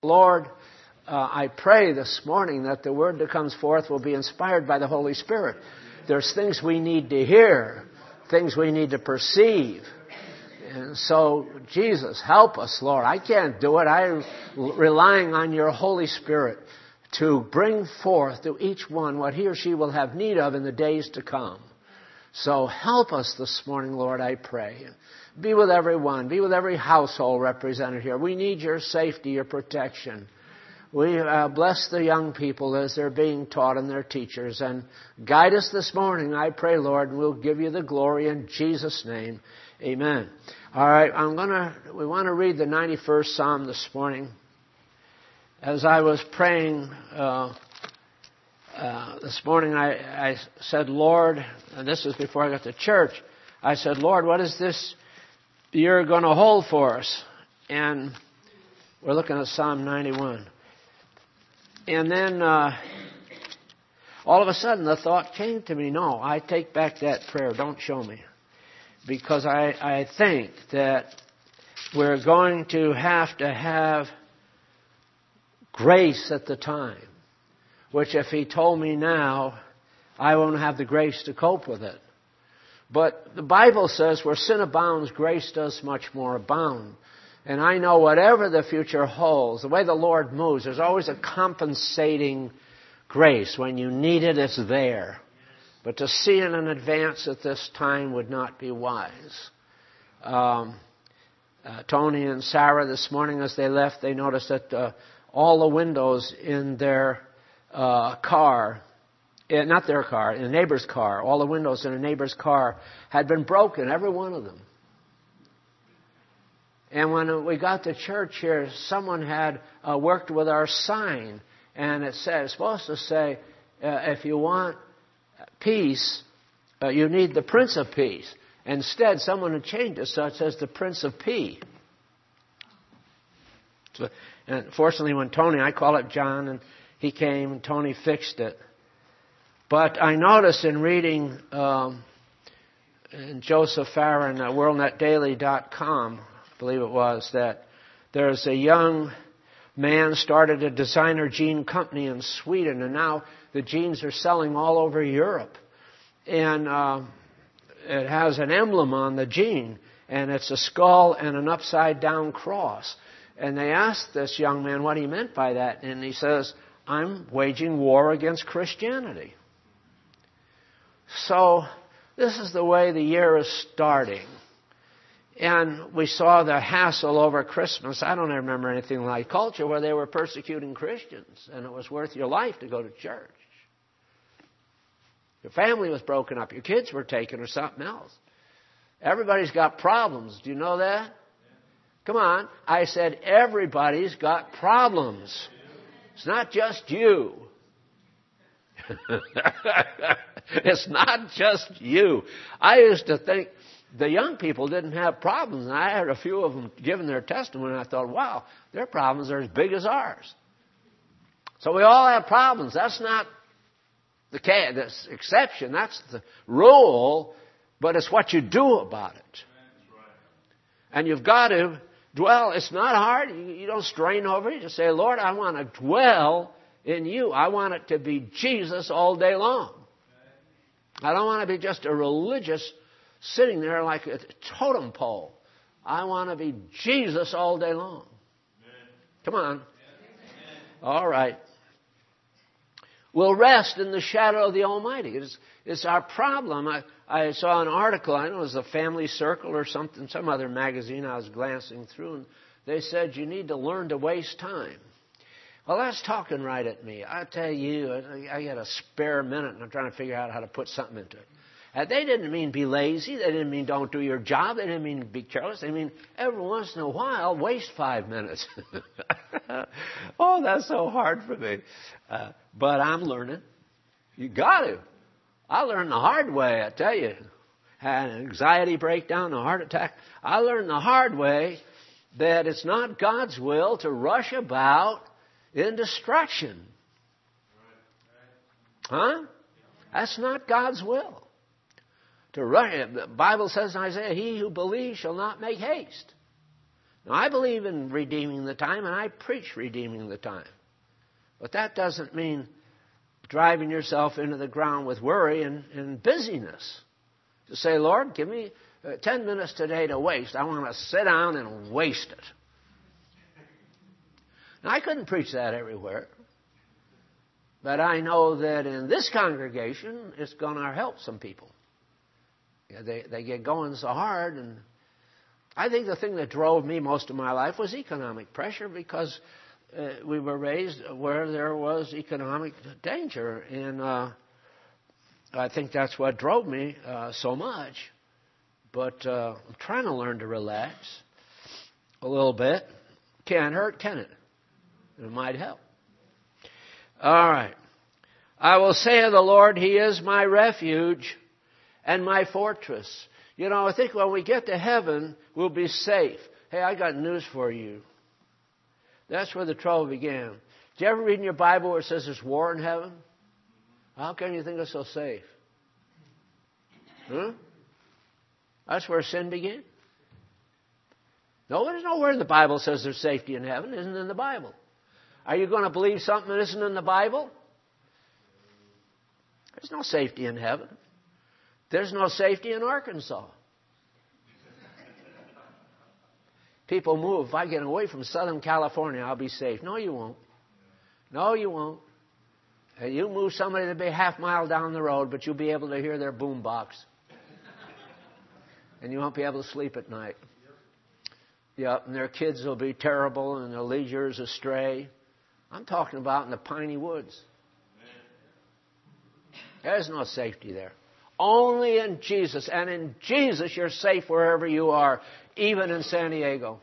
Lord, I pray this morning that the word that comes forth will be inspired by the Holy Spirit. There's things we need to hear, things we need to perceive. And so, Jesus, help us, Lord. I can't do it. I'm relying on your Holy Spirit to bring forth to each one what he or she will have need of in the days to come. So help us this morning, Lord, I pray. Be with everyone. Be with every household represented here. We need your safety, your protection. We bless the young people as they're being taught and their teachers. And guide us this morning, I pray, Lord, and we'll give you the glory in Jesus' name. Amen. All right, we want to read the 91st Psalm this morning. As I was praying this morning, I said, Lord, and this was before I got to church, I said, Lord, what is this year going to hold for us? And we're looking at Psalm 91. And then all of a sudden the thought came to me, no, I take back that prayer. Don't show me. Because I think that we're going to have grace at the time. Which if he told me now, I won't have the grace to cope with it. But the Bible says where sin abounds, grace does much more abound. And I know whatever the future holds, the way the Lord moves, there's always a compensating grace. When you need it, it's there. But to see it in advance at this time would not be wise. Tony and Sarah this morning as they left, they noticed that all the windows in their car, not their car, in a neighbor's car, all the windows in a neighbor's car had been broken, every one of them. And when we got to church here, someone had worked with our sign, and it's supposed to say, if you want peace, you need the Prince of Peace. Instead, someone had changed it so it says the Prince of P. So, and fortunately, when I call it John, and he came, and Tony fixed it. But I noticed in reading in Joseph Farron, WorldNetDaily.com, I believe it was, that there's a young man started a designer jean company in Sweden, and now the jeans are selling all over Europe. And it has an emblem on the jean, and it's a skull and an upside-down cross. And they asked this young man what he meant by that, and he says, I'm waging war against Christianity. So this is the way the year is starting. And we saw the hassle over Christmas. I don't remember anything like culture where they were persecuting Christians, and it was worth your life to go to church. Your family was broken up. Your kids were taken or something else. Everybody's got problems. Do you know that? Come on. I said everybody's got problems. It's not just you. It's not just you. I used to think the young people didn't have problems. And I heard a few of them giving their testimony, and I thought, wow, their problems are as big as ours. So we all have problems. That's not the exception. That's the rule, but it's what you do about it. And you've got to dwell. It's not hard. You don't strain over it. You just say, Lord, I want to dwell in you. I want it to be Jesus all day long. I don't want to be just a religious sitting there like a totem pole. I want to be Jesus all day long. Come on. All right. We'll rest in the shadow of the Almighty. It's our problem. I saw an article, I don't know, it was the Family Circle or something, some other magazine I was glancing through, and they said you need to learn to waste time. Well, that's talking right at me. I tell you, I got a spare minute, and I'm trying to figure out how to put something into it. They didn't mean be lazy. They didn't mean don't do your job. They didn't mean be careless. They mean every once in a while, waste 5 minutes. Oh, that's so hard for me. But I'm learning. You got to. I learned the hard way, I tell you. Had an anxiety breakdown, a heart attack. I learned the hard way that it's not God's will to rush about in destruction. Huh? That's not God's will. To rush. The Bible says in Isaiah, he who believes shall not make haste. Now, I believe in redeeming the time, and I preach redeeming the time. But that doesn't mean driving yourself into the ground with worry and busyness. To say, Lord, give me 10 minutes today to waste. I want to sit down and waste it. Now, I couldn't preach that everywhere. But I know that in this congregation, it's going to help some people. Yeah, they get going so hard. And I think the thing that drove me most of my life was economic pressure, because we were raised where there was economic danger. And I think that's what drove me so much. But I'm trying to learn to relax a little bit. Can't hurt, can it? It might help. All right. I will say of the Lord, He is my refuge and my fortress. You know, I think when we get to heaven, we'll be safe. Hey, I got news for you. That's where the trouble began. Did you ever read in your Bible where it says there's war in heaven? How can you think it's so safe? Huh? That's where sin began. No, there's nowhere in the Bible says there's safety in heaven. It isn't in the Bible. Are you going to believe something that isn't in the Bible? There's no safety in heaven. There's no safety in Arkansas. People move. If I get away from Southern California, I'll be safe. No, you won't. No, you won't. You move somebody to be a half mile down the road, but you'll be able to hear their boom box. And you won't be able to sleep at night. Yep, and their kids will be terrible and their leisure's astray. I'm talking about in the piney woods. There's no safety there. Only in Jesus. And in Jesus, you're safe wherever you are, even in San Diego.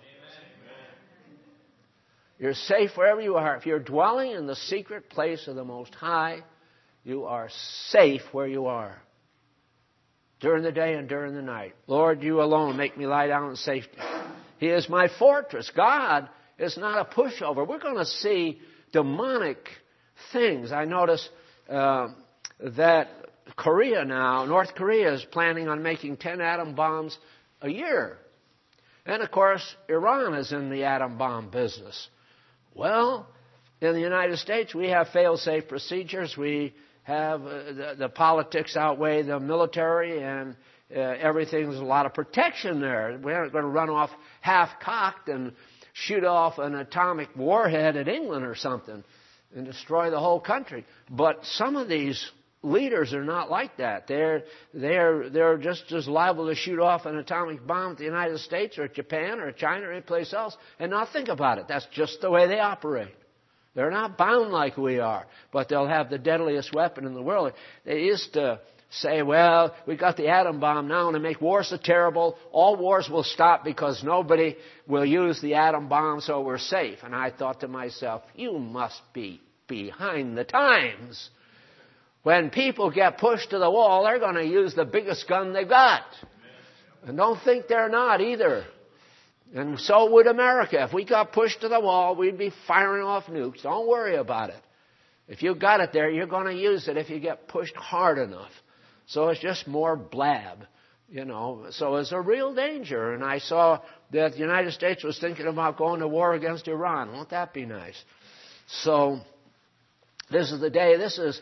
You're safe wherever you are. If you're dwelling in the secret place of the Most High, you are safe where you are. During the day and during the night. Lord, you alone make me lie down in safety. He is my fortress. God is not a pushover. We're going to see demonic things. I notice that North Korea is planning on making 10 atom bombs a year. And, of course, Iran is in the atom bomb business. Well, in the United States, we have fail-safe procedures. We have the politics outweigh the military, and everything's a lot of protection there. We aren't going to run off half-cocked and shoot off an atomic warhead at England or something and destroy the whole country. But some of these leaders are not like that. They're just as liable to shoot off an atomic bomb at the United States or Japan or China or any place else and not think about it. That's just the way they operate. They're not bound like we are, but they'll have the deadliest weapon in the world. They used to say, well, we got the atom bomb now and to make war so terrible, all wars will stop because nobody will use the atom bomb, so we're safe. And I thought to myself, you must be behind the times. When people get pushed to the wall, they're going to use the biggest gun they've got. And don't think they're not either. And so would America. If we got pushed to the wall, we'd be firing off nukes. Don't worry about it. If you got it there, you're going to use it if you get pushed hard enough. So it's just more blab, you know. So it's a real danger. And I saw that the United States was thinking about going to war against Iran. Won't that be nice? So this is the day. This is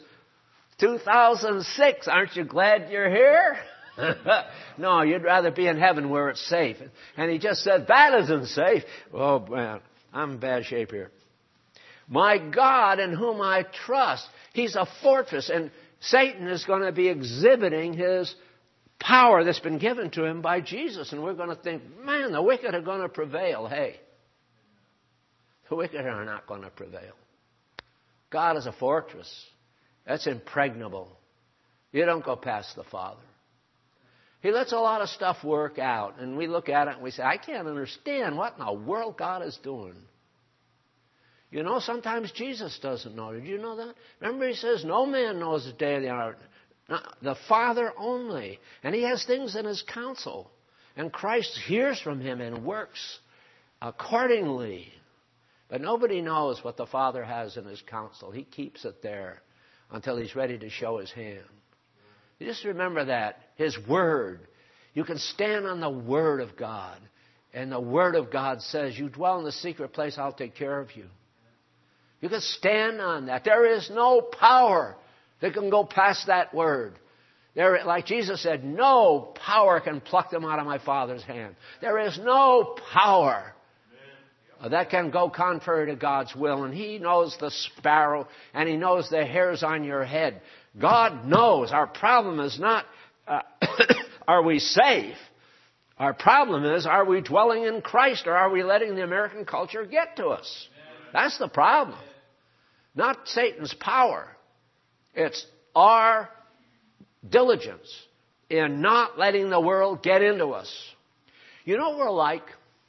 2006. Aren't you glad you're here? No, you'd rather be in heaven where it's safe. And he just said, that isn't safe. Oh, man, I'm in bad shape here. My God in whom I trust. He's a fortress. And Satan is going to be exhibiting his power that's been given to him by Jesus. And we're going to think, man, the wicked are going to prevail. Hey, the wicked are not going to prevail. God is a fortress. That's impregnable. You don't go past the Father. He lets a lot of stuff work out, and we look at it and we say, I can't understand what in the world God is doing. You know, sometimes Jesus doesn't know. Did you know that? Remember, he says, no man knows the day or the hour. The Father only. And he has things in his counsel. And Christ hears from him and works accordingly. But nobody knows what the Father has in his counsel. He keeps it there until he's ready to show his hand. You just remember that. His Word. You can stand on the Word of God. And the Word of God says, you dwell in the secret place, I'll take care of you. You can stand on that. There is no power that can go past that Word. Like Jesus said, no power can pluck them out of my Father's hand. There is no power that can go contrary to God's will. And He knows the sparrow, and He knows the hairs on your head. God knows. Our problem is not, are we safe? Our problem is, are we dwelling in Christ, or are we letting the American culture get to us? That's the problem. Not Satan's power. It's our diligence in not letting the world get into us. You know what we're like?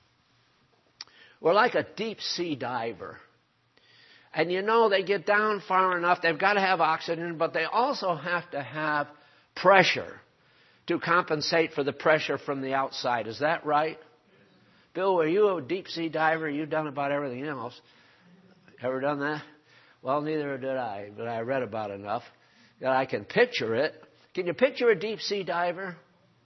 We're like a deep sea diver. And you know, they get down far enough, they've got to have oxygen, but they also have to have pressure to compensate for the pressure from the outside. Is that right? Bill, were you a deep sea diver? You've done about everything else. Ever done that? Well, neither did I, but I read about enough that I can picture it. Can you picture a deep sea diver?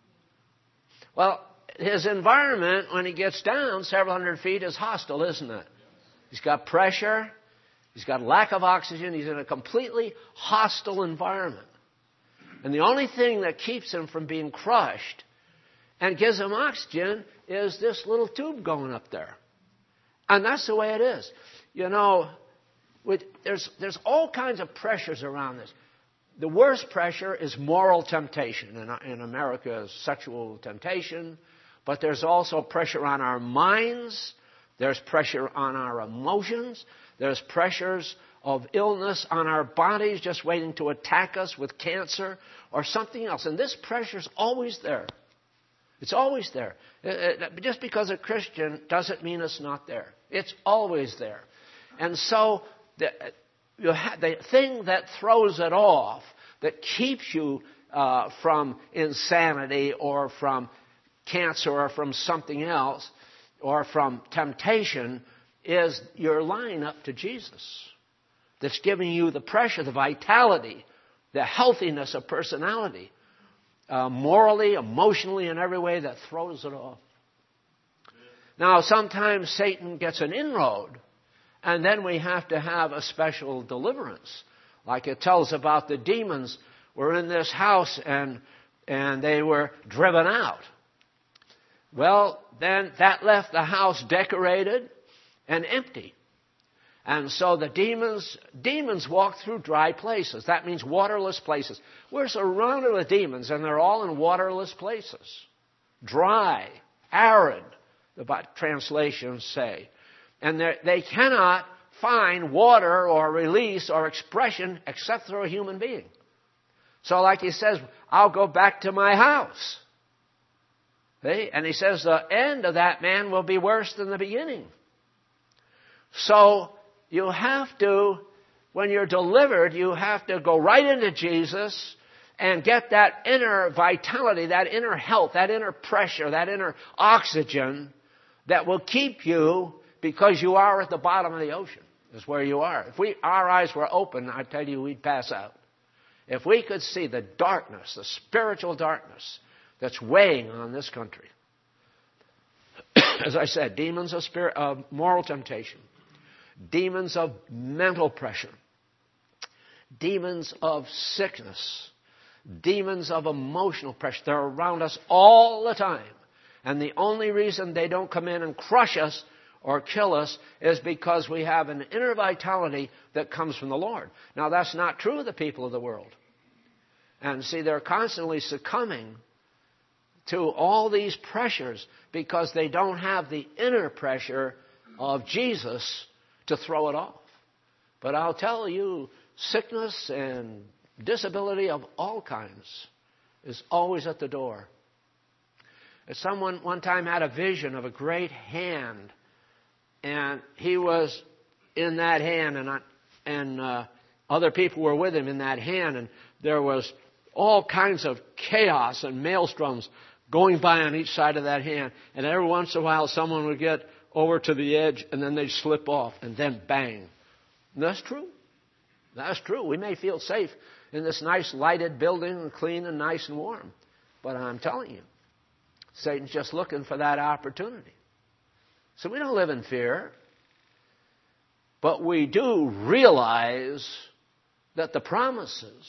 Well, his environment, when he gets down several hundred feet, is hostile, isn't it? He's got pressure. He's got lack of oxygen. He's in a completely hostile environment. And the only thing that keeps him from being crushed and gives him oxygen is this little tube going up there. And that's the way it is. You know, there's all kinds of pressures around this. The worst pressure is moral temptation. In America, sexual temptation. But there's also pressure on our minds. There's pressure on our emotions. There's pressures of illness on our bodies just waiting to attack us with cancer or something else. And this pressure's always there. It's always there. Just because a Christian doesn't mean it's not there. It's always there. And so the thing that throws it off, that keeps you from insanity or from cancer or from something else or from temptation, is your line up to Jesus. That's giving you the pressure, the vitality, the healthiness of personality, morally, emotionally, in every way that throws it off. Now, sometimes Satan gets an inroad, and then we have to have a special deliverance. Like it tells about the demons were in this house and they were driven out. Well, then that left the house decorated and empty. And so the demons walk through dry places. That means waterless places. We're surrounded with demons, and they're all in waterless places. Dry, arid, the translations say. And they cannot find water or release or expression except through a human being. So like he says, I'll go back to my house. See? And he says the end of that man will be worse than the beginning. So you have to, when you're delivered, you have to go right into Jesus and get that inner vitality, that inner health, that inner pressure, that inner oxygen that will keep you, because you are at the bottom of the ocean, is where you are. If our eyes were open, I tell you, we'd pass out. If we could see the darkness, the spiritual darkness that's weighing on this country. As I said, demons of moral temptation. Demons of mental pressure. Demons of sickness. Demons of emotional pressure. They're around us all the time. And the only reason they don't come in and crush us or kill us is because we have an inner vitality that comes from the Lord. Now, that's not true of the people of the world. And see, they're constantly succumbing to all these pressures because they don't have the inner pressure of Jesus to throw it off. But I'll tell you, sickness and disability of all kinds is always at the door. Someone one time had a vision of a great hand, and he was in that hand, and other people were with him in that hand, and there was all kinds of chaos and maelstroms going by on each side of that hand. And every once in a while, someone would get over to the edge, and then they'd slip off, and then bang. And that's true. That's true. We may feel safe in this nice lighted building, and clean and nice and warm. But I'm telling you, Satan's just looking for that opportunity. So we don't live in fear. But we do realize that the promises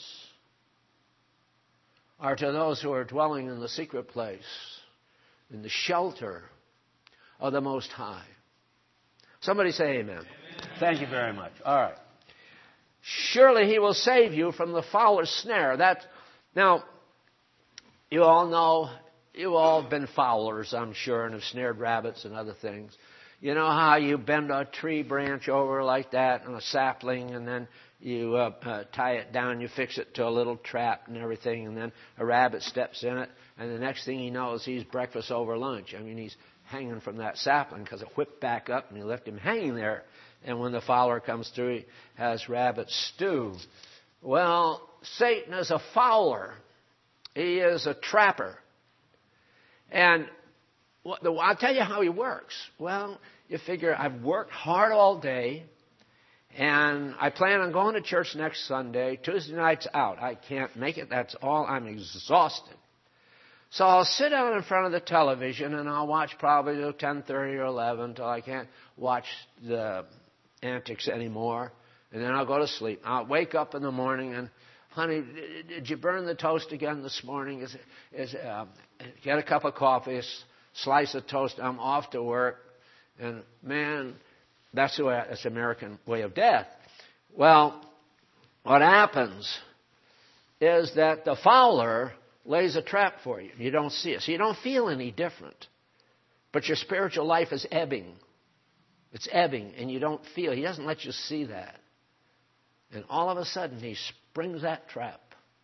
are to those who are dwelling in the secret place, in the shelter of the Most High. Somebody say amen. Amen. Thank you very much. All right. Surely He will save you from the fowler's snare. Now, you all know, you've all been fowlers, I'm sure, and have snared rabbits and other things. You know how you bend a tree branch over like that on a sapling, and then you tie it down, you fix it to a little trap and everything, and then a rabbit steps in it, and the next thing he knows, he's breakfast over lunch. I mean, he's hanging from that sapling because it whipped back up and you left him hanging there. And when the fowler comes through, he has rabbit stew. Well, Satan is a fowler. He is a trapper. And I'll tell you how he works. Well, you figure I've worked hard all day, and I plan on going to church next Sunday. Tuesday night's out. I can't make it. That's all. I'm exhausted. So I'll sit down in front of the television, and I'll watch probably till 10:30 or 11 until I can't watch the antics anymore. And then I'll go to sleep. I'll wake up in the morning and, honey, did you burn the toast again this morning? Get a cup of coffee, slice of toast. I'm off to work. And, man, that's the American way of death. Well, what happens is that the fowler lays a trap for you. You don't see it. So you don't feel any different. But your spiritual life is ebbing. It's ebbing, and you don't feel. He doesn't let you see that. And all of a sudden, he springs that trap.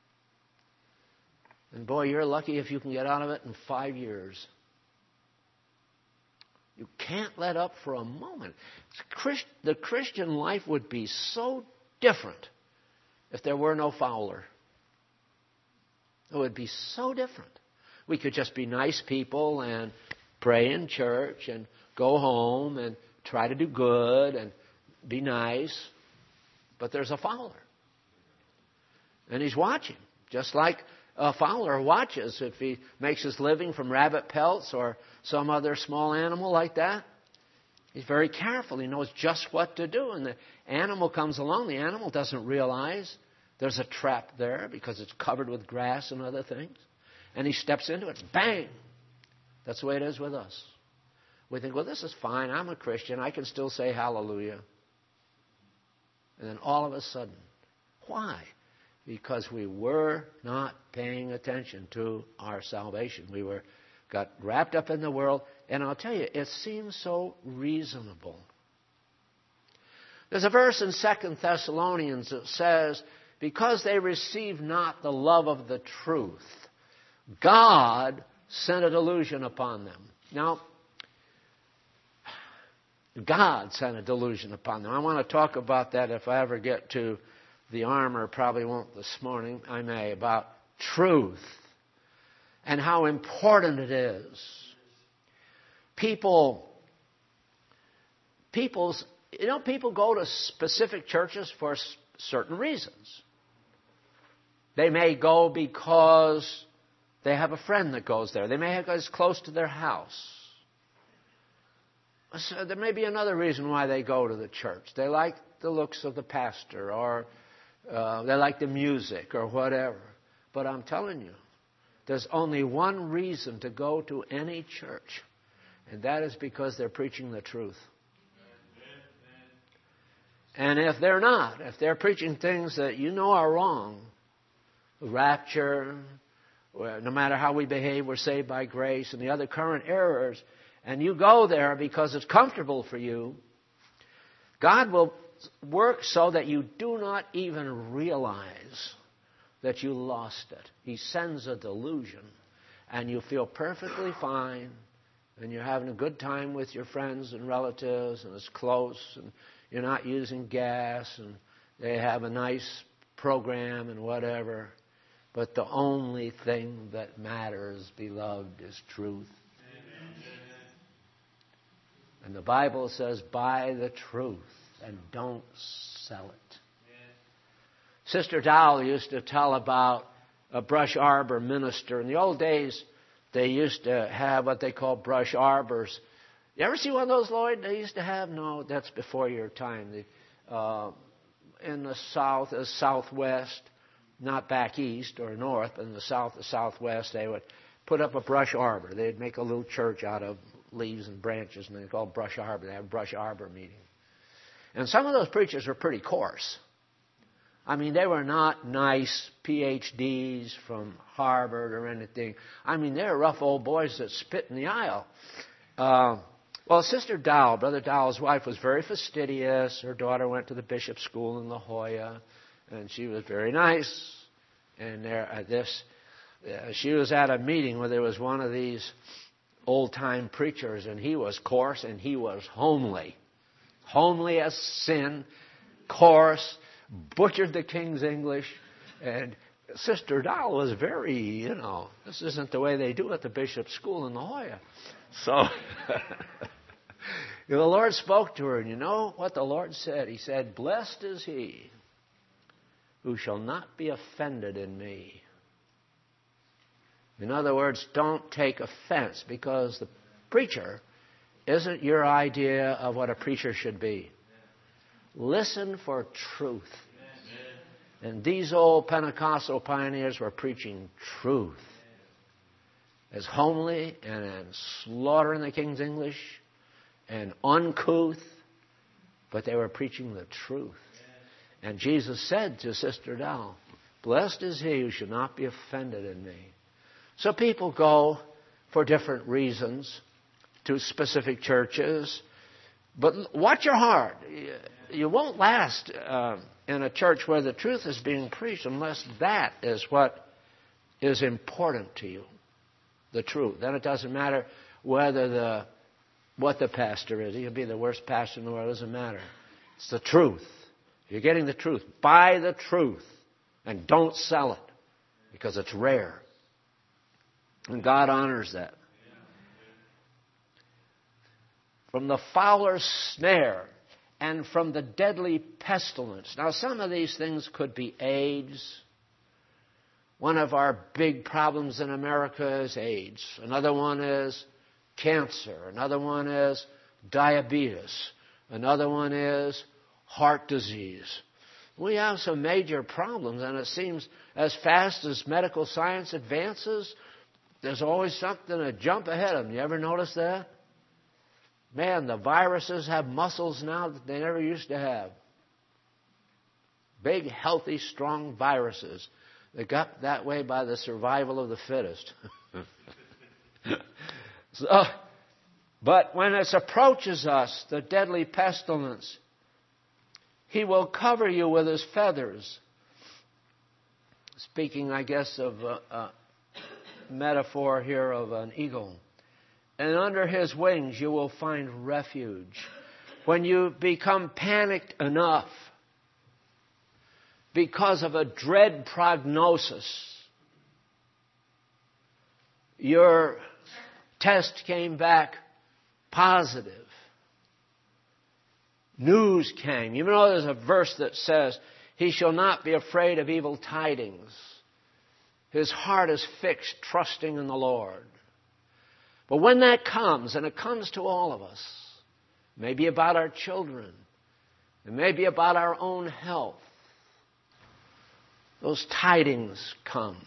And boy, you're lucky if you can get out of it in 5 years. You can't let up for a moment. The Christian life would be so different if there were no fowler. It would be so different. We could just be nice people and pray in church and go home and try to do good and be nice. But there's a fowler. And he's watching, just like a fowler watches if he makes his living from rabbit pelts or some other small animal like that. He's very careful. He knows just what to do. And the animal comes along. The animal doesn't realize there's a trap there because it's covered with grass and other things. And he steps into it. Bang! That's the way it is with us. We think, well, this is fine. I'm a Christian. I can still say hallelujah. And then all of a sudden, why? Because we were not paying attention to our salvation. We got wrapped up in the world. And I'll tell you, it seems so reasonable. There's a verse in 2 Thessalonians that says, because they received not the love of the truth, God sent a delusion upon them. Now, God sent a delusion upon them. I want to talk about that if I ever get to the armor. Probably won't this morning. I may. About truth and how important it is. People go to specific churches for certain reasons. They may go because they have a friend that goes there. They may have it's close to their house. So there may be another reason why they go to the church. They like the looks of the pastor, or they like the music, or whatever. But I'm telling you, there's only one reason to go to any church, and that is because they're preaching the truth. And if they're not, if they're preaching things that you know are wrong, rapture, no matter how we behave, we're saved by grace, and the other current errors, and you go there because it's comfortable for you, God will work so that you do not even realize that you lost it. He sends a delusion, and you feel perfectly fine, and you're having a good time with your friends and relatives, and it's close, and you're not using gas, and they have a nice program and whatever. But the only thing that matters, beloved, is truth. And the Bible says, buy the truth and don't sell it. Sister Dowell used to tell about a brush arbor minister. In the old days, they used to have what they call brush arbors. You ever see one of those, Lloyd, they used to have? No, that's before your time. In the south, southwest, not back east or north, but in the south, the southwest, they would put up a brush arbor. They'd make a little church out of leaves and branches, and they called brush arbor. They have a brush arbor meeting. And some of those preachers were pretty coarse. I mean, they were not nice PhDs from Harvard or anything. I mean, they were rough old boys that spit in the aisle. Well, Sister Dowell, Brother Dowell's wife, was very fastidious. Her daughter went to the bishop's school in La Jolla, and she was very nice. And she was at a meeting where there was one of these old-time preachers, and he was coarse and he was homely. Homely as sin, coarse, butchered the King's English. And Sister Dowell was very, this isn't the way they do at the bishop's school in La Jolla. So the Lord spoke to her, and you know what the Lord said? He said, "Blessed is he who shall not be offended in me." In other words, don't take offense, because the preacher isn't your idea of what a preacher should be. Listen for truth. And these old Pentecostal pioneers were preaching truth. As homely and slaughtering the King's English and uncouth, but they were preaching the truth. And Jesus said to Sister Dowell, "Blessed is he who should not be offended in me." So people go for different reasons to specific churches, but watch your heart. You won't last in a church where the truth is being preached unless that is what is important to you, the truth. Then it doesn't matter what the pastor is. He can be the worst pastor in the world. It doesn't matter. It's the truth. You're getting the truth. Buy the truth and don't sell it, because it's rare. And God honors that. From the fowler's snare and from the deadly pestilence. Now, some of these things could be AIDS. One of our big problems in America is AIDS. Another one is cancer. Another one is diabetes. Another one is heart disease. We have some major problems, and it seems as fast as medical science advances, there's always something to jump ahead of them. You ever notice that? Man, the viruses have muscles now that they never used to have. Big, healthy, strong viruses. They got that way by the survival of the fittest. But when it approaches us, the deadly pestilence, he will cover you with his feathers. Speaking, I guess, of a metaphor here of an eagle. And under his wings you will find refuge. When you become panicked enough because of a dread prognosis, your test came back positive, news came. You know, there's a verse that says, "He shall not be afraid of evil tidings. His heart is fixed, trusting in the Lord." But when that comes, and it comes to all of us, maybe about our children, and maybe about our own health, those tidings come.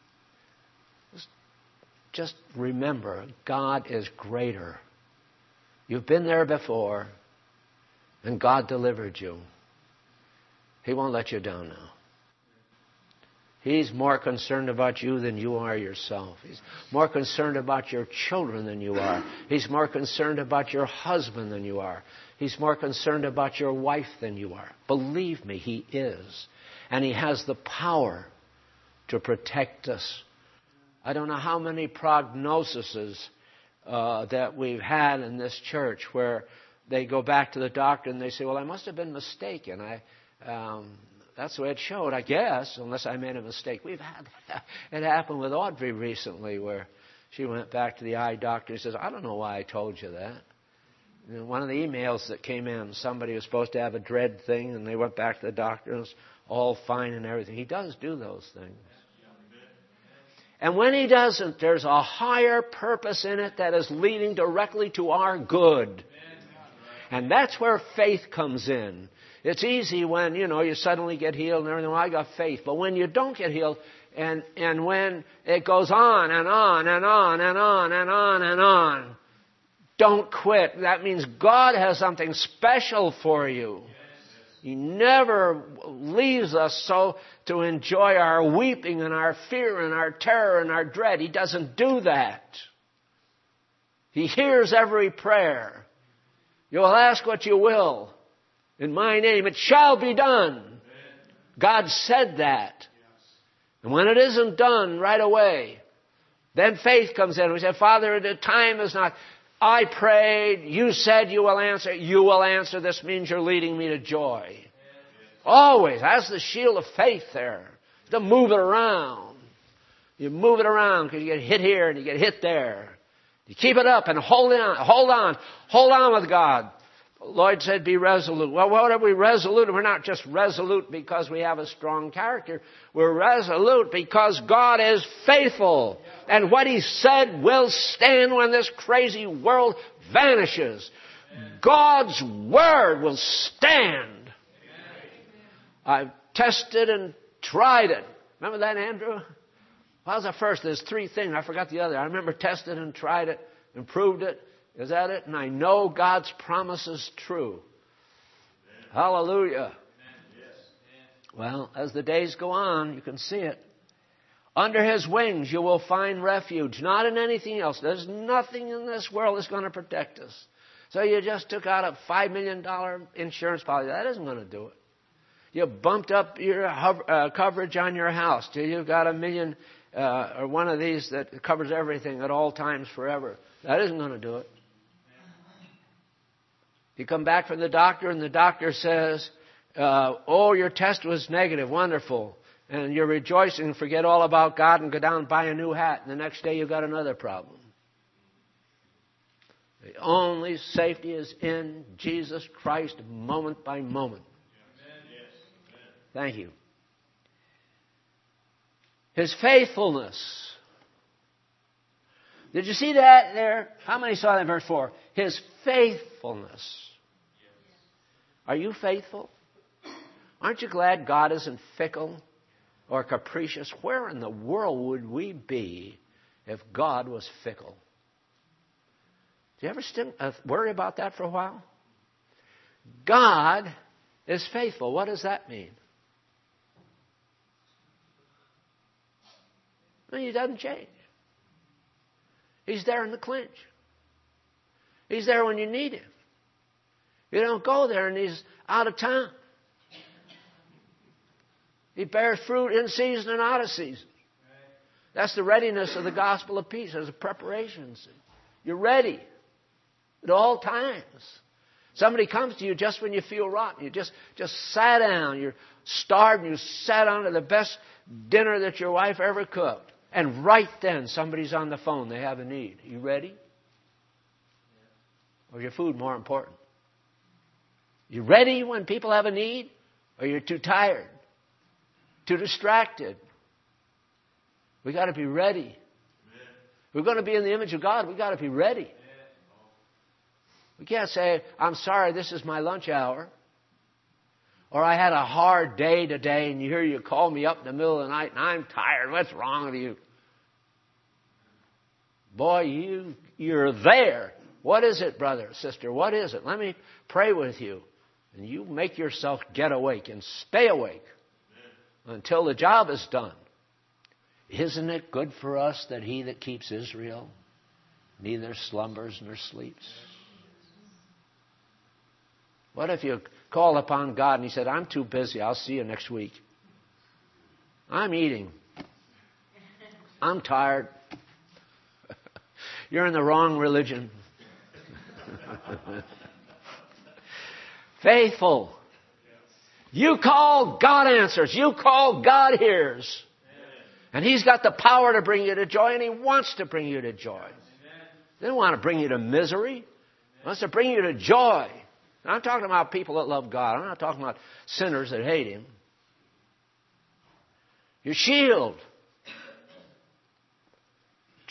Just remember, God is greater. You've been there before, and God delivered you. He won't let you down now. He's more concerned about you than you are yourself. He's more concerned about your children than you are. He's more concerned about your husband than you are. He's more concerned about your wife than you are. Believe me, He is. And He has the power to protect us. I don't know how many prognoses that we've had in this church where they go back to the doctor and they say, "Well, I must have been mistaken. That's the way it showed, I guess, unless I made a mistake." We've had it happen with Audrey recently, where she went back to the eye doctor and says, "I don't know why I told you that." You know, one of the emails that came in, somebody was supposed to have a dread thing, and they went back to the doctor, and it was all fine and everything. He does do those things. And when He doesn't, there's a higher purpose in it that is leading directly to our good. And that's where faith comes in. It's easy when, you suddenly get healed and everything. Well, I got faith. But when you don't get healed, and when it goes on and on and on and on and on and on, don't quit. That means God has something special for you. He never leaves us so to enjoy our weeping and our fear and our terror and our dread. He doesn't do that. He hears every prayer. You will ask what you will. In my name, it shall be done. God said that. And when it isn't done right away, then faith comes in. We say, Father, the time is not. I prayed. You said you will answer. You will answer. This means you're leading me to joy. Always. That's the shield of faith there. To move it around. You move it around because you get hit here and you get hit there. You keep it up and hold on. Hold on. Hold on with God. Lloyd said, be resolute. Well, what are we resolute? We're not just resolute because we have a strong character. We're resolute because God is faithful. And what He said will stand when this crazy world vanishes. God's Word will stand. I've tested and tried it. Remember that, Andrew? What was the first? There's three things. I forgot the other. I remember tested and tried it and proved it. Is that it? And I know God's promise is true. Amen. Hallelujah. Amen. Yes. Well, as the days go on, you can see it. Under His wings you will find refuge, not in anything else. There's nothing in this world that's going to protect us. So you just took out a $5 million insurance policy. That isn't going to do it. You bumped up your coverage on your house till you've got $1 million or one of these that covers everything at all times forever. That isn't going to do it. You come back from the doctor and the doctor says, oh, your test was negative, wonderful. And you're rejoicing and forget all about God and go down and buy a new hat. And the next day you've got another problem. The only safety is in Jesus Christ, moment by moment. Thank you. His faithfulness. Did you see that there? How many saw that in verse 4? His faithfulness. Are you faithful? Aren't you glad God isn't fickle or capricious? Where in the world would we be if God was fickle? Do you ever worry about that for a while? God is faithful. What does that mean? Well, He doesn't change. He's there in the clinch. He's there when you need Him. You don't go there and He's out of town. He bears fruit in season and out of season. That's the readiness of the gospel of peace. There's a preparation. You're ready at all times. Somebody comes to you just when you feel rotten. You just sat down. You're starved and you sat down to the best dinner that your wife ever cooked. And right then somebody's on the phone. They have a need. Are you ready? Or is your food more important? You ready when people have a need? Or you're too tired? Too distracted? We got to be ready. We're going to be in the image of God. We got to be ready. We can't say, I'm sorry, this is my lunch hour. Or I had a hard day today and you call me up in the middle of the night and I'm tired. What's wrong with you? Boy, you're there. What is it, brother, sister? What is it? Let me pray with you. And you make yourself get awake and stay awake until the job is done. Isn't it good for us that He that keeps Israel neither slumbers nor sleeps? What if you call upon God and He said, I'm too busy. I'll see you next week. I'm eating. I'm tired. You're in the wrong religion. Faithful. You call, God answers. You call, God hears. And He's got the power to bring you to joy, and He wants to bring you to joy. He doesn't want to bring you to misery. He wants to bring you to joy. And I'm talking about people that love God. I'm not talking about sinners that hate Him. Your shield.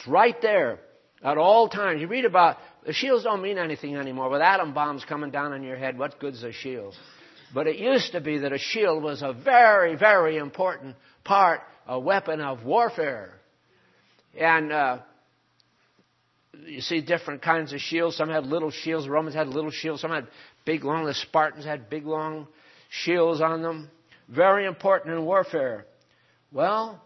It's right there at all times. You read about, the shields don't mean anything anymore. With atom bombs coming down on your head, what good's a shield? But it used to be that a shield was a very, very important part, a weapon of warfare. And you see different kinds of shields. Some had little shields. The Romans had little shields. Some had big, long. The Spartans had big, long shields on them. Very important in warfare. Well,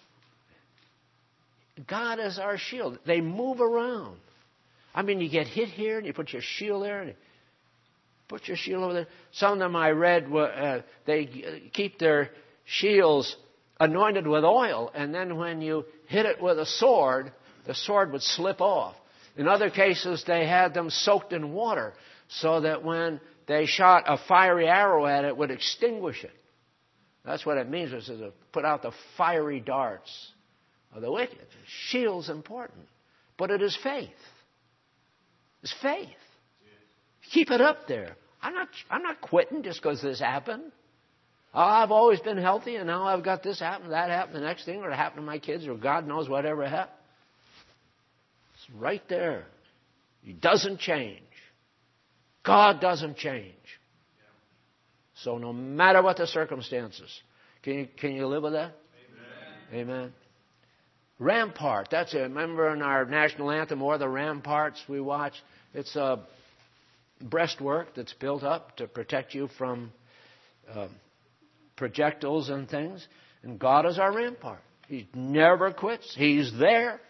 God is our shield. They move around. I mean, you get hit here, and you put your shield there, and you put your shield over there. Some of them I read, they keep their shields anointed with oil, and then when you hit it with a sword, the sword would slip off. In other cases, they had them soaked in water so that when they shot a fiery arrow at it, it would extinguish it. That's what it means, is to put out the fiery darts of the wicked. Shield's important, but it is faith. It's faith. Keep it up there. I'm not quitting just because this happened. Oh, I've always been healthy, and now I've got this happen, that happened, the next thing, or it happened to my kids, or God knows whatever happened. It's right there. He doesn't change. God doesn't change. So no matter what the circumstances, can you live with that? Amen. Amen. Rampart. That's it. Remember in our national anthem, or the ramparts we watch? It's a breastwork that's built up to protect you from projectiles and things. And God is our rampart. He never quits. He's there.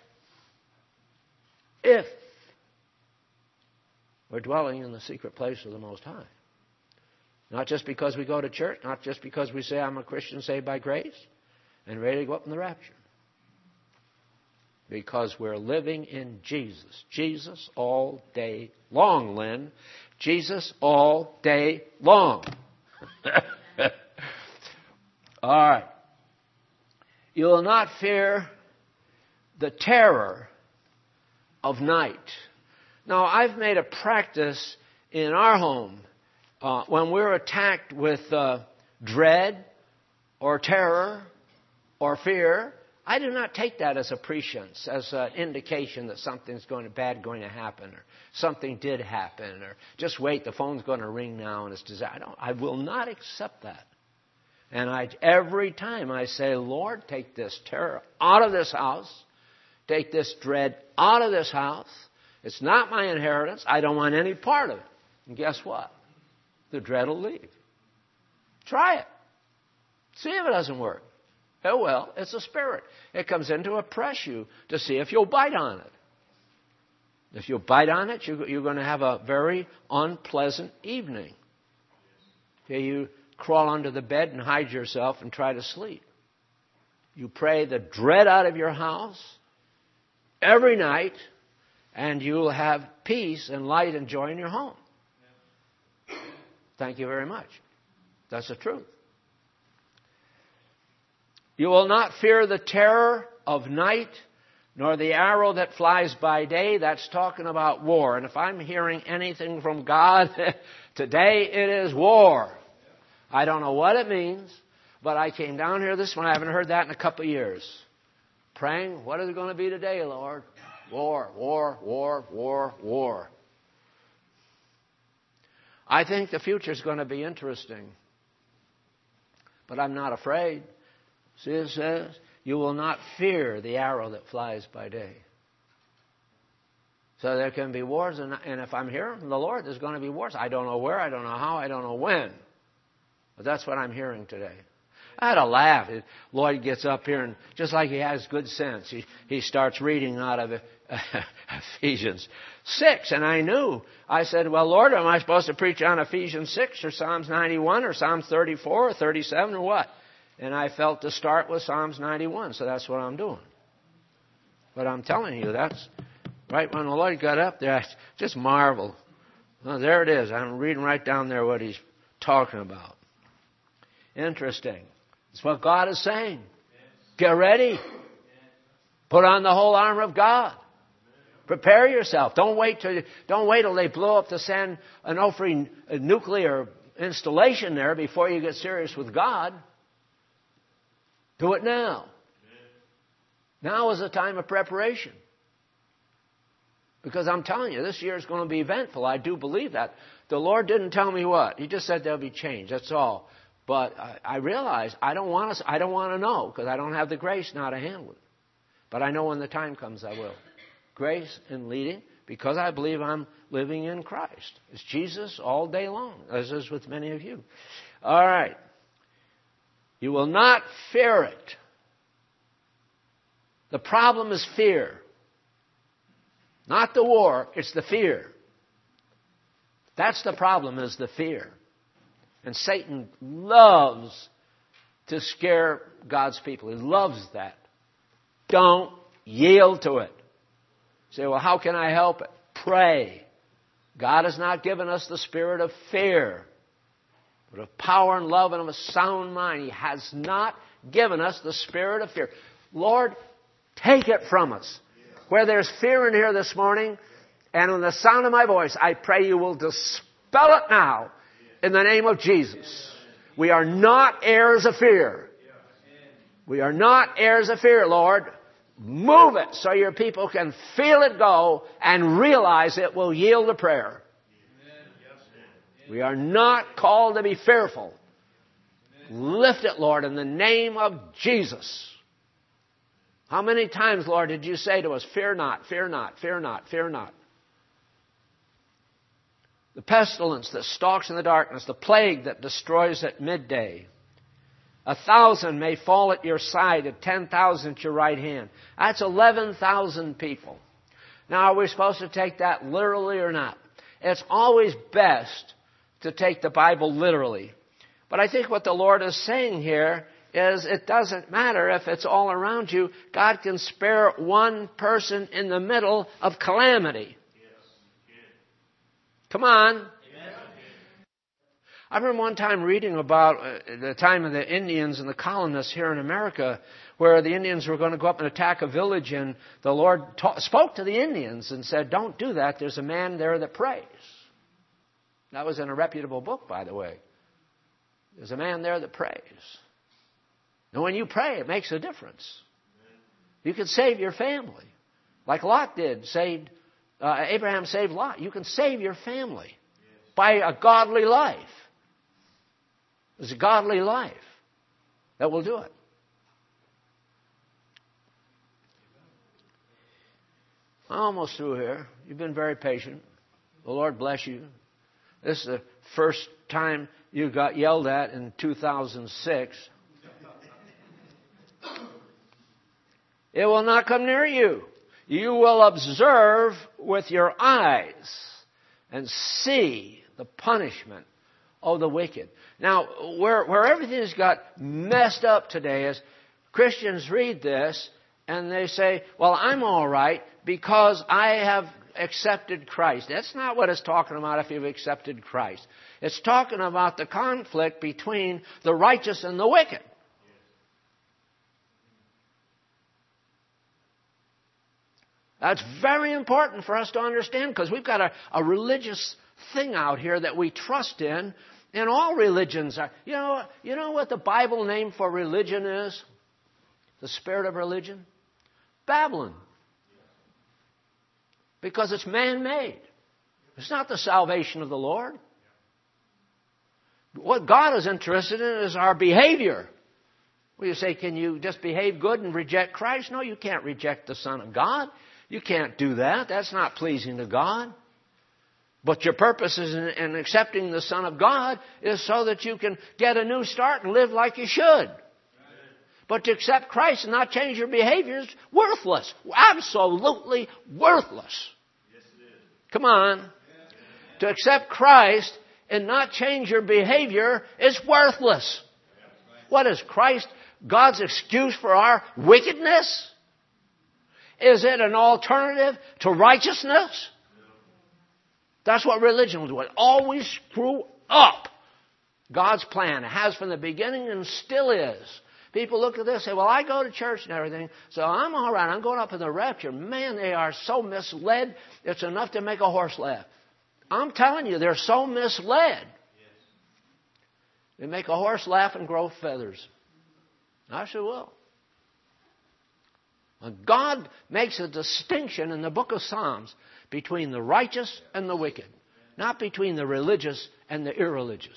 If we're dwelling in the secret place of the Most High. Not just because we go to church, not just because we say I'm a Christian saved by grace and ready to go up in the rapture. Because we're living in Jesus. Jesus all day long, Lynn. Jesus all day long. All right. You will not fear the terror of night. Now, I've made a practice in our home when we're attacked with dread or terror or fear. I do not take that as a prescience, as an indication that something's bad going to happen, or something did happen, or just wait, the phone's going to ring now and it's disaster. I will not accept that. And every time I say, Lord, take this terror out of this house, take this dread out of this house. It's not my inheritance. I don't want any part of it. And guess what? The dread will leave. Try it. See if it doesn't work. Oh, well, it's a spirit. It comes in to oppress you to see if you'll bite on it. If you'll bite on it, you're going to have a very unpleasant evening. Okay, you crawl under the bed and hide yourself and try to sleep. You pray the dread out of your house every night, and you'll have peace and light and joy in your home. Thank you very much. That's the truth. You will not fear the terror of night, nor the arrow that flies by day. That's talking about war. And if I'm hearing anything from God, today it is war. I don't know what it means, but I came down here this morning. I haven't heard that in a couple of years. Praying, what is it going to be today, Lord? War, war, war, war, war. I think the future is going to be interesting. But I'm not afraid. See, it says, you will not fear the arrow that flies by day. So there can be wars, and if I'm hearing from the Lord, there's going to be wars. I don't know where, I don't know how, I don't know when. But that's what I'm hearing today. I had a laugh. Lloyd gets up here, and just like he has good sense, he starts reading out of Ephesians 6. And I knew. I said, well, Lord, am I supposed to preach on Ephesians 6 or Psalms 91 or Psalms 34 or 37 or what? And I felt to start with Psalms 91, so that's what I'm doing. But I'm telling you, that's right when the Lord got up there, I just marveled. Well, there it is. I'm reading right down there what he's talking about. Interesting. It's what God is saying. Get ready. Put on the whole armor of God. Prepare yourself. Don't wait till they blow up the San Onofre nuclear installation there before you get serious with God. Do it now. Now is a time of preparation. Because I'm telling you, this year is going to be eventful. I do believe that. The Lord didn't tell me what. He just said there'll be change. That's all. But I realize I don't want to know because I don't have the grace now to handle it. But I know when the time comes I will. Grace and leading because I believe I'm living in Christ. It's Jesus all day long, as is with many of you. All right. You will not fear it. The problem is fear. Not the war, it's the fear. That's the problem, is the fear. And Satan loves to scare God's people. He loves that. Don't yield to it. You say, well, how can I help it? Pray. God has not given us the spirit of fear, but of power and love and of a sound mind. He has not given us the spirit of fear. Lord, take it from us. Where there's fear in here this morning, and in the sound of my voice, I pray you will dispel it now in the name of Jesus. We are not heirs of fear. We are not heirs of fear, Lord. Move it so your people can feel it go and realize it will yield to prayer. We are not called to be fearful. Lift it, Lord, in the name of Jesus. How many times, Lord, did you say to us, fear not, fear not, fear not, fear not? The pestilence that stalks in the darkness, the plague that destroys at midday. 1,000 may fall at your side, and 10,000 at your right hand. That's 11,000 people. Now, are we supposed to take that literally or not? It's always best to take the Bible literally. But I think what the Lord is saying here is it doesn't matter if it's all around you. God can spare one person in the middle of calamity. Come on. I remember one time reading about the time of the Indians and the colonists here in America, where the Indians were going to go up and attack a village, and the Lord spoke to the Indians and said, don't do that. There's a man there that prays. That was in a reputable book, by the way. There's a man there that prays. And when you pray, it makes a difference. You can save your family. Like Lot did. Abraham saved Lot. You can save your family by a godly life. It's a godly life that will do it. I'm almost through here. You've been very patient. The Lord bless you. This is the first time you got yelled at in 2006. It will not come near you. You will observe with your eyes and see the punishment of the wicked. Now, where everything's got messed up today is Christians read this and they say, well, I'm all right because I have accepted Christ. That's not what it's talking about if you've accepted Christ. It's talking about the conflict between the righteous and the wicked. That's very important for us to understand because we've got a religious thing out here that we trust in, and all religions are. You know what the Bible name for religion is? The spirit of religion? Babylon. Because it's man-made. It's not the salvation of the Lord. What God is interested in is our behavior. Well, you say, can you just behave good and reject Christ? No, you can't reject the Son of God. You can't do that. That's not pleasing to God. But your purpose in accepting the Son of God is so that you can get a new start and live like you should. But to accept Christ and not change your behavior is worthless. Absolutely worthless. Come on. To accept Christ and not change your behavior is worthless. What is Christ? God's excuse for our wickedness? Is it an alternative to righteousness? That's what religion will do. It always screw up God's plan. It has from the beginning and still is. People look at this and say, well, I go to church and everything, so I'm all right. I'm going up in the rapture. Man, they are so misled, it's enough to make a horse laugh. I'm telling you, they're so misled. They make a horse laugh and grow feathers. I sure will. God makes a distinction in the book of Psalms between the righteous and the wicked, not between the religious and the irreligious.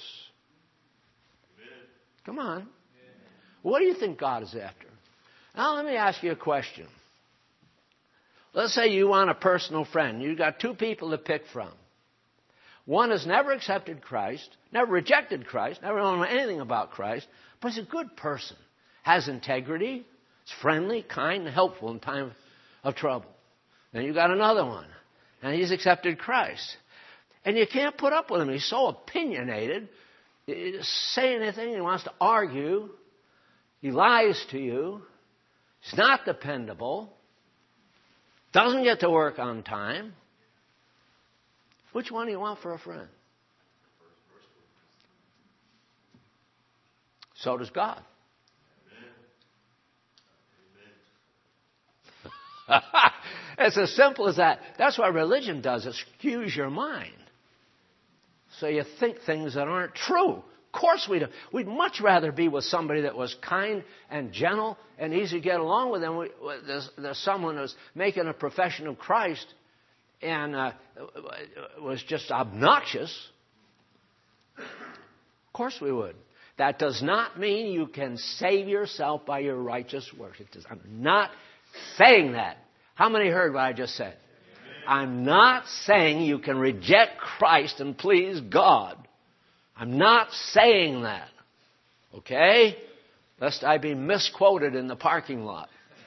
Come on. What do you think God is after? Now let me ask you a question. Let's say you want a personal friend. You've got two people to pick from. One has never accepted Christ, never rejected Christ, never known anything about Christ, but he's a good person, has integrity, is friendly, kind, and helpful in time of trouble. Then you've got another one, and he's accepted Christ. And you can't put up with him. He's so opinionated. He doesn't say anything. He wants to argue. He lies to you. He's not dependable. Doesn't get to work on time. Which one do you want for a friend? So does God. It's as simple as that. That's what religion does. It skews your mind. So you think things that aren't true. Of course we do. We'd much rather be with somebody that was kind and gentle and easy to get along with than there's someone who's making a profession of Christ and was just obnoxious. Of course we would. That does not mean you can save yourself by your righteous works. I'm not saying that. How many heard what I just said? I'm not saying you can reject Christ and please God. I'm not saying that. Okay? Lest I be misquoted in the parking lot.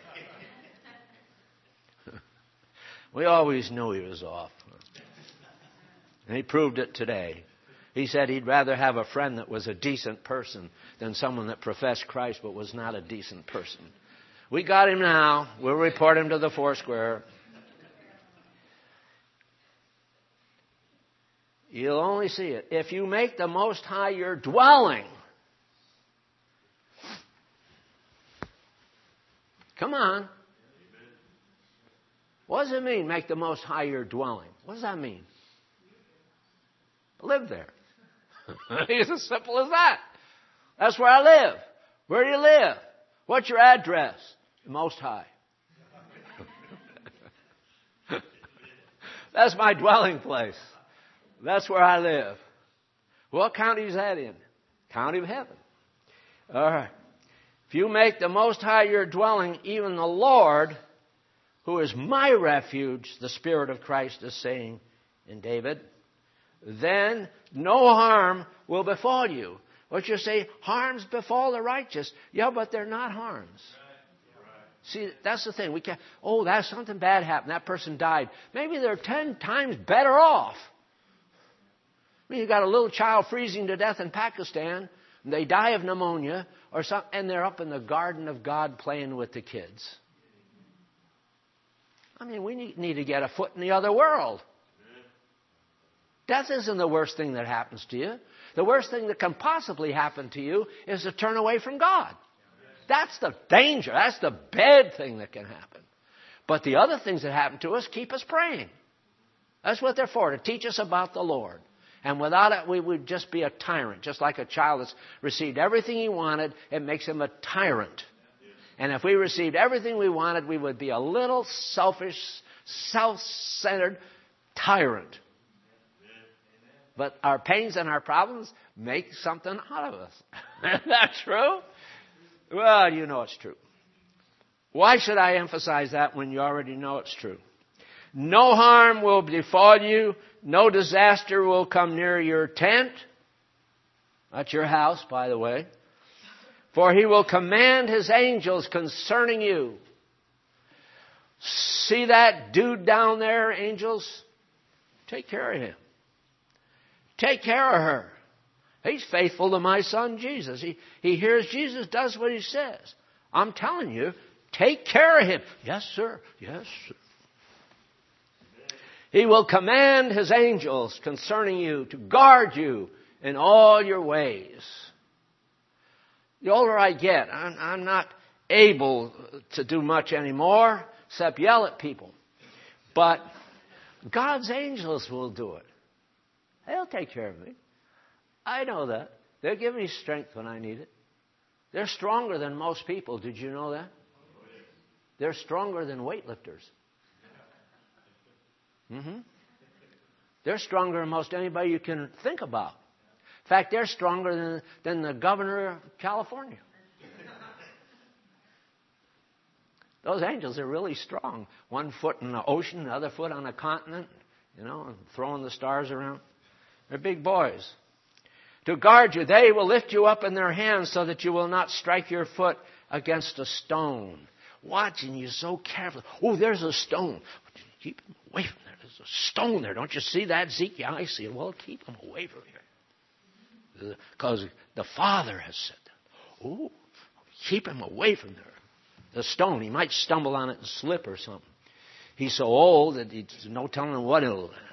We always knew he was off. And he proved it today. He said he'd rather have a friend that was a decent person than someone that professed Christ but was not a decent person. We got him now. We'll report him to the Foursquare. You'll only see it if you make the Most High your dwelling. Come on. What does it mean, make the Most High your dwelling? What does that mean? Live there. It's as simple as that. That's where I live. Where do you live? What's your address? The Most High. That's my dwelling place. That's where I live. What county is that in? County of heaven. All right. If you make the Most High your dwelling, even the Lord, who is my refuge, the Spirit of Christ is saying in David, then no harm will befall you. What you say, harms befall the righteous. Yeah, but they're not harms. See, that's the thing. We can't, that's something bad happened. That person died. Maybe they're 10 times better off. I mean, you got a little child freezing to death in Pakistan, and they die of pneumonia, and they're up in the garden of God playing with the kids. I mean, we need to get a foot in the other world. Death isn't the worst thing that happens to you. The worst thing that can possibly happen to you is to turn away from God. That's the danger. That's the bad thing that can happen. But the other things that happen to us keep us praying. That's what they're for, to teach us about the Lord. And without it, we would just be a tyrant. Just like a child that's received everything he wanted, it makes him a tyrant. And if we received everything we wanted, we would be a little selfish, self-centered tyrant. But our pains and our problems make something out of us. Isn't that true? Well, you know it's true. Why should I emphasize that when you already know it's true? No harm will befall you. No disaster will come near your tent. That's your house, by the way. For he will command his angels concerning you. See that dude down there, angels? Take care of him. Take care of her. He's faithful to my son Jesus. He hears Jesus, does what he says. I'm telling you, take care of him. Yes, sir. Yes, sir. He will command his angels concerning you to guard you in all your ways. The older I get, I'm not able to do much anymore except yell at people. But God's angels will do it. They'll take care of me. I know that. They'll give me strength when I need it. They're stronger than most people. Did you know that? They're stronger than weightlifters. Mm-hmm. They're stronger than most anybody you can think about. In fact, they're stronger than the governor of California. Those angels are really strong. One foot in the ocean, the other foot on a continent, and throwing the stars around. They're big boys. To guard you, they will lift you up in their hands so that you will not strike your foot against a stone. Watching you so carefully. Oh, there's a stone. Keep them away from there. There's a stone there. Don't you see that, Zeke? Yeah, I see it. Well, keep them away from here. Because the Father has said that. Oh, keep him away from there. The stone, he might stumble on it and slip or something. He's so old that there's no telling what it'll happen.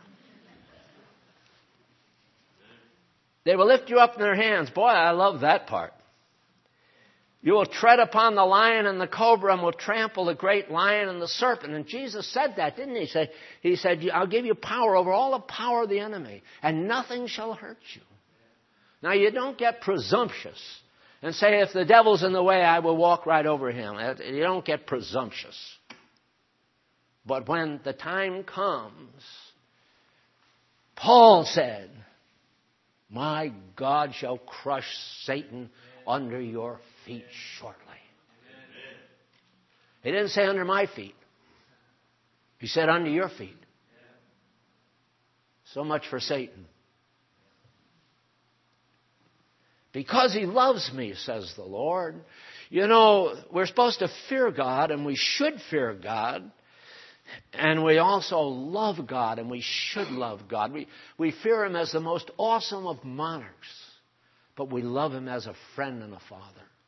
They will lift you up in their hands. Boy, I love that part. You will tread upon the lion and the cobra and will trample the great lion and the serpent. And Jesus said that, didn't he? He said, I'll give you power over all the power of the enemy, and nothing shall hurt you. Now, you don't get presumptuous and say, if the devil's in the way, I will walk right over him. You don't get presumptuous. But when the time comes, Paul said, my God shall crush Satan under your feet shortly. He didn't say under my feet. He said under your feet. So much for Satan. Because he loves me, says the Lord. We're supposed to fear God, and we should fear God. And we also love God, and we should love God. We fear him as the most awesome of monarchs, but we love him as a friend and a father.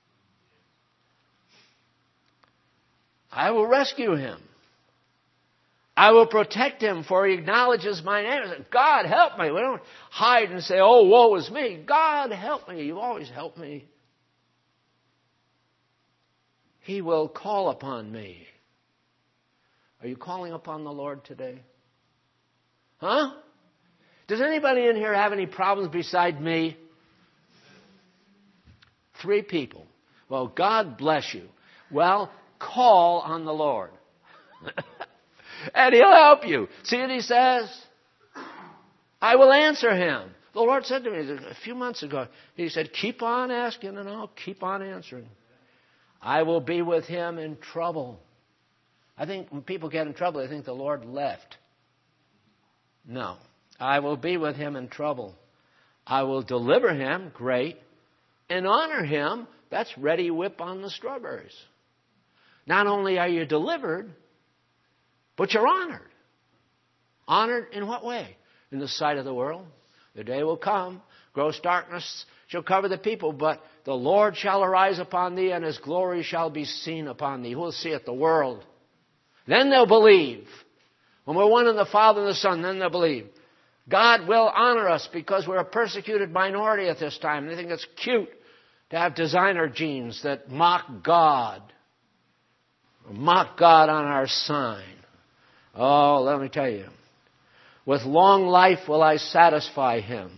I will rescue him. I will protect him, for he acknowledges my name. God, help me. We don't hide and say, oh, woe is me. God, help me. You always help me. He will call upon me. Are you calling upon the Lord today? Huh? Does anybody in here have any problems beside me? 3 people. Well, God bless you. Well, call on the Lord. And he'll help you. See what he says? I will answer him. The Lord said to me a few months ago, he said, keep on asking and I'll keep on answering. I will be with him in trouble. I think when people get in trouble, they think the Lord left. No. I will be with him in trouble. I will deliver him, great, and honor him. That's ready whip on the strawberries. Not only are you delivered, but you're honored. Honored in what way? In the sight of the world. The day will come, gross darkness shall cover the people, but the Lord shall arise upon thee, and his glory shall be seen upon thee. Who will see it? The world. Then they'll believe. When we're one in the Father and the Son, then they'll believe. God will honor us because we're a persecuted minority at this time. They think it's cute to have designer jeans that mock God. Mock God on our sign. Oh, let me tell you. With long life will I satisfy him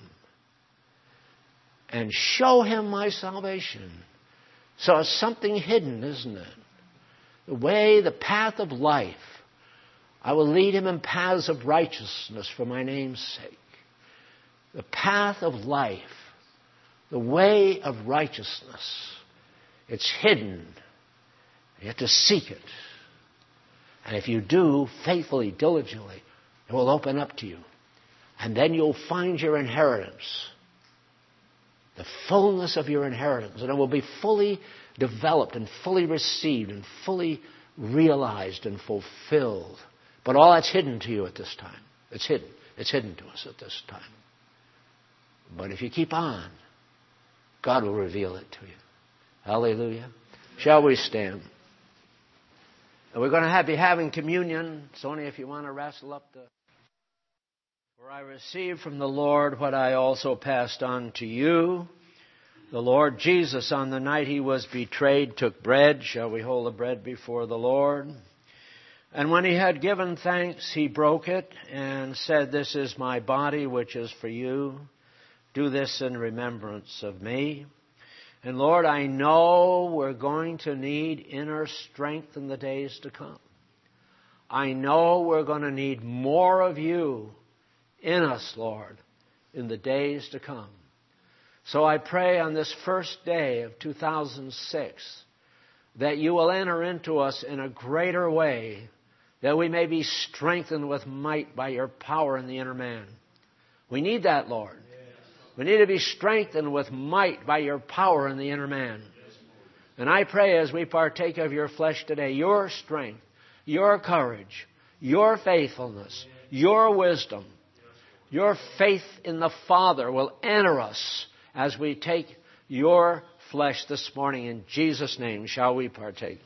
and show him my salvation. So it's something hidden, isn't it? The way, the path of life. I will lead him in paths of righteousness for my name's sake. The path of life. The way of righteousness. It's hidden. You have to seek it. And if you do, faithfully, diligently, it will open up to you. And then you'll find your inheritance. The fullness of your inheritance. And it will be fully developed and fully received and fully realized and fulfilled. But all that's hidden to you at this time. It's hidden. It's hidden to us at this time. But if you keep on, God will reveal it to you. Hallelujah. Shall we stand? And we're going to be having communion. Sonia, if you want to wrestle up the... For I received from the Lord what I also passed on to you. The Lord Jesus, on the night he was betrayed, took bread. Shall we hold the bread before the Lord? And when he had given thanks, he broke it and said, this is my body, which is for you. Do this in remembrance of me. And Lord, I know we're going to need inner strength in the days to come. I know we're going to need more of you in us, Lord, in the days to come. So I pray on this first day of 2006 that you will enter into us in a greater way, that we may be strengthened with might by your power in the inner man. We need that, Lord. We need to be strengthened with might by your power in the inner man. And I pray as we partake of your flesh today, your strength, your courage, your faithfulness, your wisdom, your faith in the Father will enter us as we take your flesh this morning. In Jesus' name shall we partake.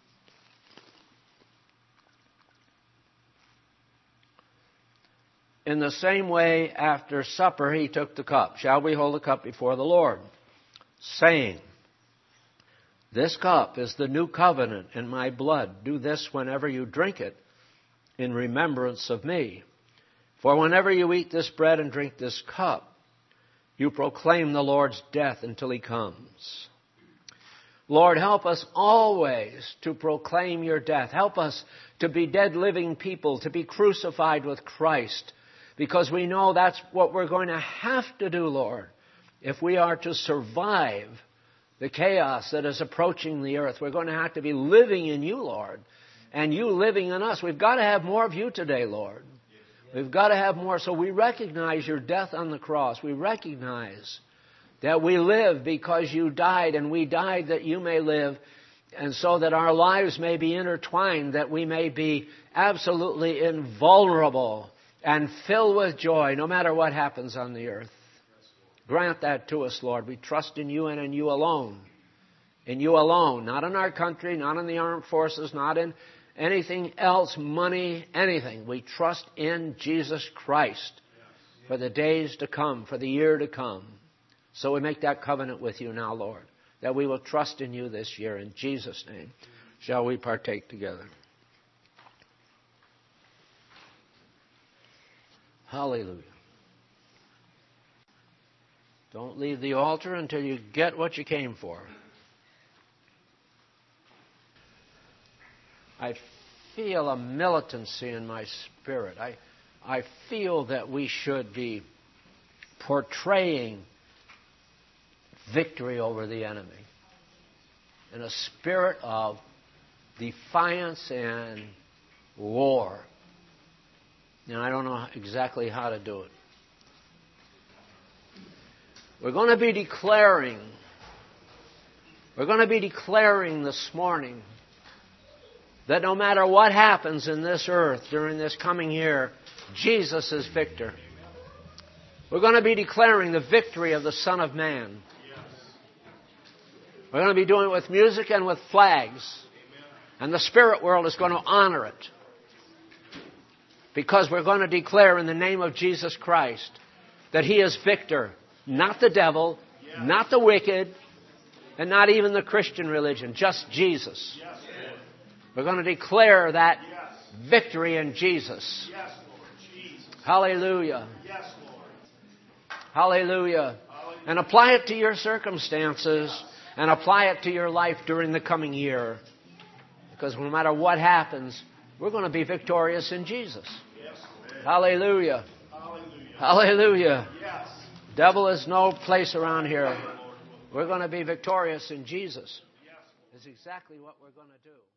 In the same way, after supper, he took the cup. Shall we hold the cup before the Lord, saying, this cup is the new covenant in my blood. Do this whenever you drink it in remembrance of me. For whenever you eat this bread and drink this cup, you proclaim the Lord's death until he comes. Lord, help us always to proclaim your death. Help us to be dead living people, to be crucified with Christ, because we know that's what we're going to have to do, Lord, if we are to survive the chaos that is approaching the earth. We're going to have to be living in you, Lord, and you living in us. We've got to have more of you today, Lord. We've got to have more. So we recognize your death on the cross. We recognize that we live because you died, and we died that you may live, and so that our lives may be intertwined, that we may be absolutely invulnerable and filled with joy no matter what happens on the earth. Grant that to us, Lord. We trust in you and in you alone. In you alone. Not in our country, not in the armed forces, not in anything else, money, anything. We trust in Jesus Christ for the days to come, for the year to come. So we make that covenant with you now, Lord, that we will trust in you this year. In Jesus' name shall we partake together. Hallelujah. Don't leave the altar until you get what you came for. I feel a militancy in my spirit. I feel that we should be portraying victory over the enemy in a spirit of defiance and war. And I don't know exactly how to do it. We're going to be declaring this morning that no matter what happens in this earth during this coming year, Jesus is victor. We're going to be declaring the victory of the Son of Man. We're going to be doing it with music and with flags. And the spirit world is going to honor it. Because we're going to declare in the name of Jesus Christ that He is victor. Not the devil, not the wicked, and not even the Christian religion. Just Jesus. We're going to declare that victory in Jesus. Hallelujah. Hallelujah. And apply it to your circumstances and apply it to your life during the coming year. Because no matter what happens, we're going to be victorious in Jesus. Hallelujah. Hallelujah. Devil is no place around here. We're going to be victorious in Jesus. It's exactly what we're going to do.